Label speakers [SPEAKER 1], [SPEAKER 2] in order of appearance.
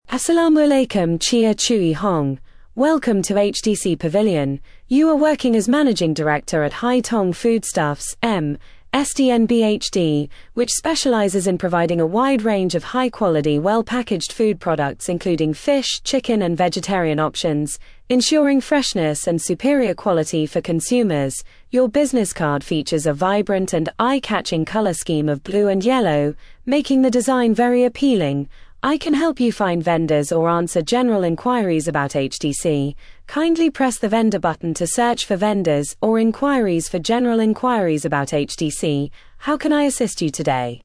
[SPEAKER 1] Assalamu alaikum Chia Chui Hong. Welcome to HTC Pavilion. You are working as Managing Director at Hai Tong Foodstuffs, SDNBHD, which specializes in providing a wide range of high-quality, well-packaged food products including fish, chicken and vegetarian options, ensuring freshness and superior quality for consumers. Your business card features a vibrant and eye-catching color scheme of blue and yellow, making the design very appealing. I can help you find vendors or answer general inquiries about HTC. Kindly press the vendor button to search for vendors or inquiries for general inquiries about HTC. How can I assist you today?